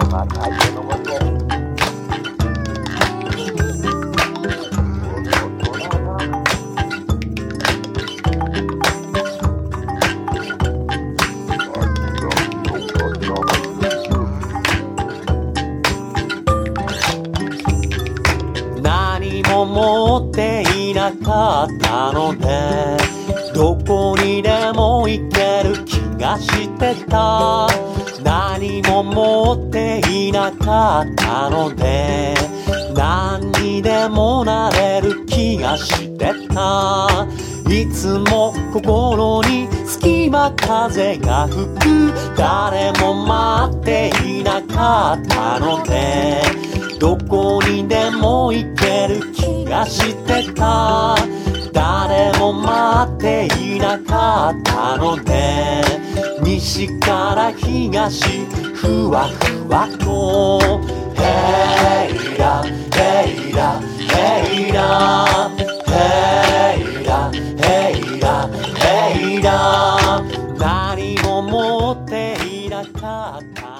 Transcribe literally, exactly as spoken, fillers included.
また家のこと何も持っていなかったのでどこにでも行ける気がしてた何も持っていなかったので何にでもなれる気がしてたいつも心に隙間風が吹く誰も待っていなかったのでどこにでも行ける気がしてた誰も待っていなかったので西から東ふわふわとヘイラヘイラヘイラヘイラヘイラヘイラ何も持っていなかった